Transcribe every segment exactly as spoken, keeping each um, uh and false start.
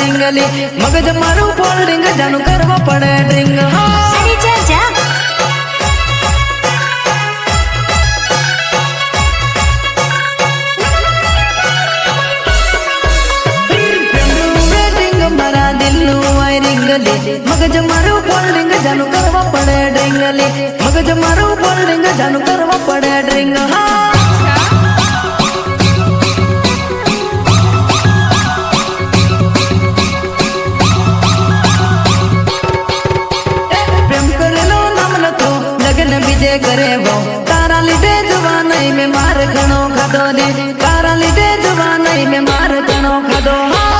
ड्रिंगली मगज मारू फोल्डिंग जानू करवा पड़े ड्रिंग। अरे जा जा मगज मारू फोल्डिंग जानू करवा पड़े ड्रिंगली मगज मारू फोल्डिंग जानू करवा पड़े ड्रिंग। प्रेम करे लो नाम न तो लगन बीजे करे वो तारा लीधे जवानी में मार घणो खाधो ने तारा लीधे जवानी में मार घणो खाधो।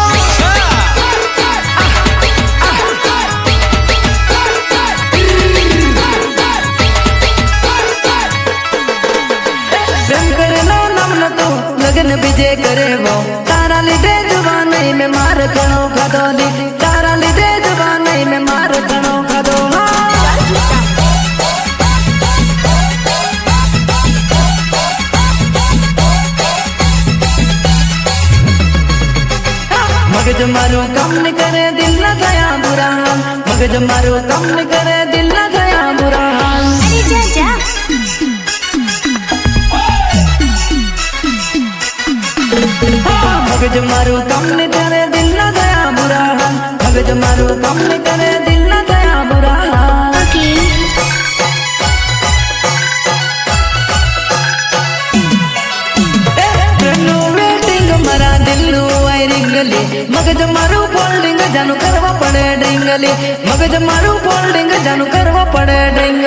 लगन बीजे करे वो तारा लीधे जवानी में मार घणो खाधो ने तारा लीधे जवानी में मार घणो खाधो। मगज मारो कम न करे दिल न गया बुरा हाल मगज मारो कम न करे दिल न गया बुरा हाल। अरे जा जा मगज मारू कम न करे दिल न गया बुरा हाल मगज मारू कम न करे दिल न गया बुरा हाल। ओके ट्रेनो वेटिंग मरा दिल्लू आई रिंगली मगज मारू फोल्डिंग जानू करवा पड़े ड्रिंगली मगज मारू फोल्डिंग जानू करवा पड़े ड्रिंग।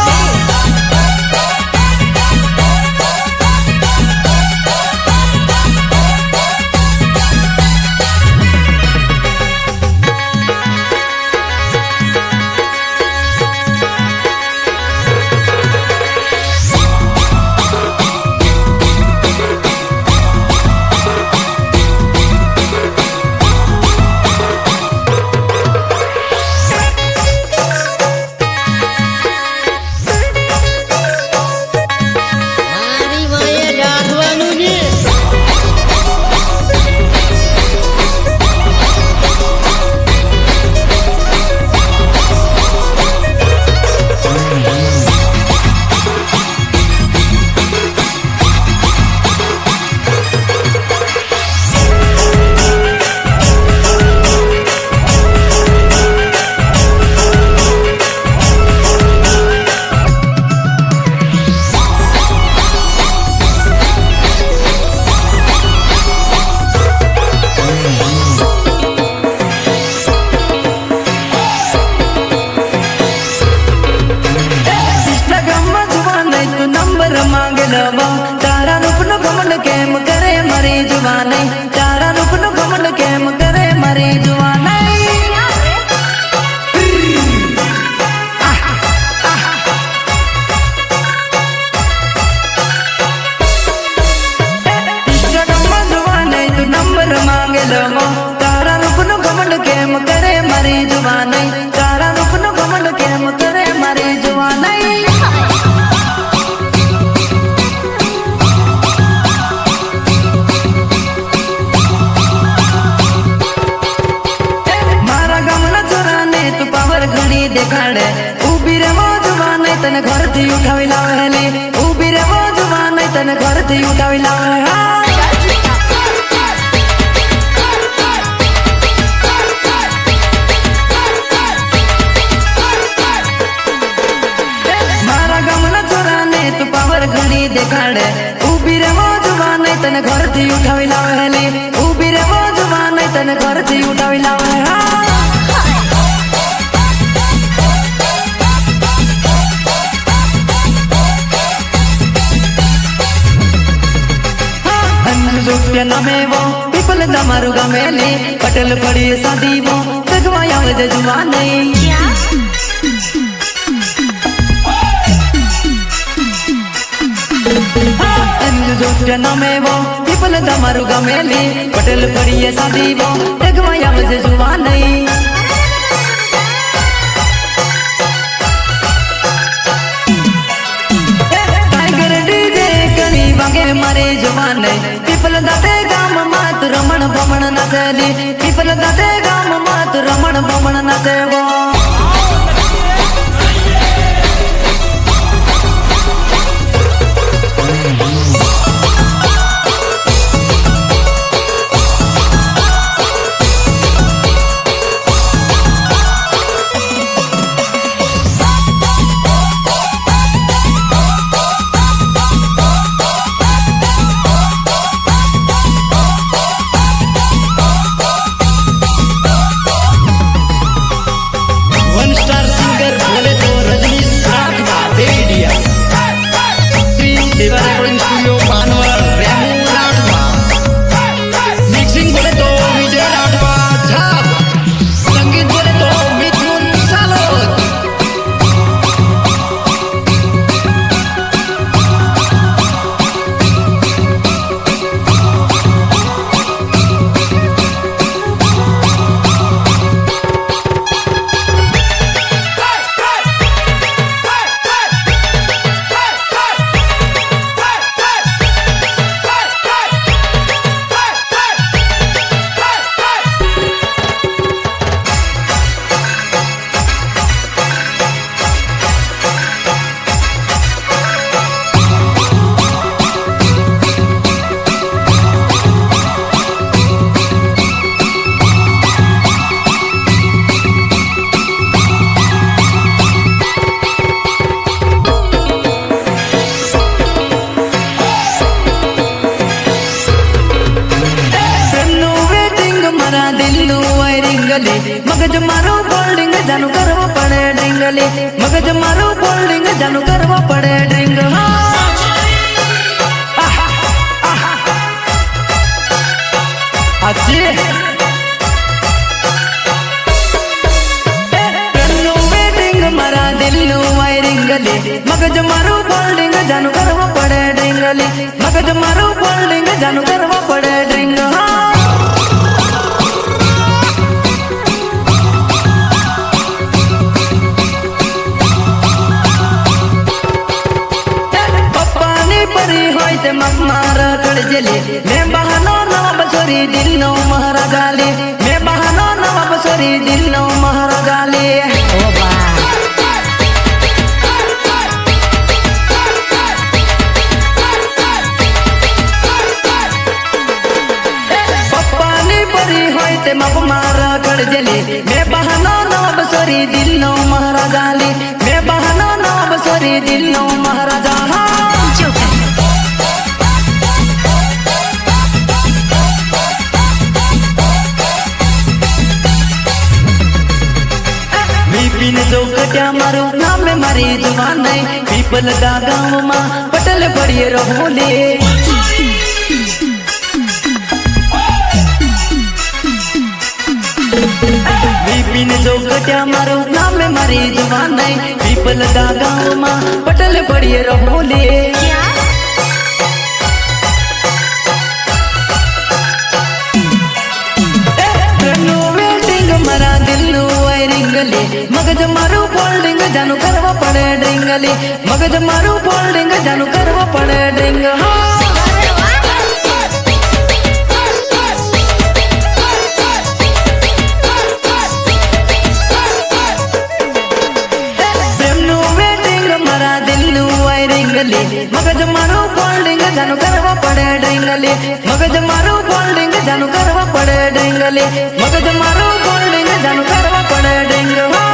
तारा रूप न घमंड केम करे मरी जुवानी तारा रूप न घमंड केम करे मरी जुवानी। इंस्टाग्राम में जुवानी तू नंबर मांगे लो तारा रूप न घमंड केम करे मरी जुवानी तारा रूप न घमंड केम करे मरी जुवानी। देखाड़े उभी रे वो जवानी तने घर थी उठावी लावे उभी रे वो जवानी तने घर थी उठावी लावे। मारा गमन चोराने तू पावर घड़ी देखाड़े उभी रे वो जवानी तने घर थी उठावी लावे उभी रे वो जवानी तने घर थी उठावी लावे। नमे वो पीपल दमारू गमेली पटेल पड़ी शादी वो तगवाया वजह जुवानी। नमे वो पीपल दमारू गमेली पटेल पड़ी शादी वो तगवाया वजह जुवानी। टाइगर डीजे करी वागे मारे जवानी पीपल दाते गाम मात रमण भमण नचली पीपल दाते પણ બમણ નાચે ગો મગજ મારું ફોલ્ડિંગ જાનું કરવો પડે ડ્રિંગલી મગજ મારું ફોલ્ડિંગ જાનું કરવો પડે ડ્રિંગ અચ્છી પેનનું વેટિંગ મારા દિલનું વાયરિંગ લી મગજ મારું ફોલ્ડિંગ જાનું કરવો પડે ડ્રિંગલી મગજ મારું ફોલ્ડિંગ જાનું કરવો પડે ડ્રિંગ મારા કડજેલી મેં બહાનો નવાબ સોરી દિલનો મહારાજા લે મેં બહાનો નવાબ સોરી દિલનો મહારાજા લે પપ્પાની પરી હોય તે માપ મારા કડજેલી મેં બહાનો નવાબ સોરી દિલનો મહારાજા લે મેં બહાનો નવાબ સોરી દિલનો મહારાજા પીને ચોકટ્યા મારું નામે મારી જુવાન નહીં પીપલદા ગામમાં પટેલ પડીએ રહોલે પીને ચોકટ્યા મારું નામે મારી જુવાન નહીં પીપલદા ગામમાં પટેલ પડીએ રહોલે મારા દિલનું વાયરિંગ લે મગજ મારું ફોલ્ડિંગ જાનું કરવા પડે ડ્રિંગલી મગજ મારું ફોલ્ડિંગ જાનું કરવા પડે ડ્રિંગ પ્રેમનું વેટિંગ મારા દિલનું વાયરિંગ લે મગજ મારું ફોલ્ડિંગ જાનું કરવા પડે ડ્રિંગલી મગજ મારું ફોલ્ડિંગ જાનું કરવા પડે ડ્રિંગલી મગજ મારું ફોલ્ડિંગ જાનું કરવા પડે ડ્રિંગ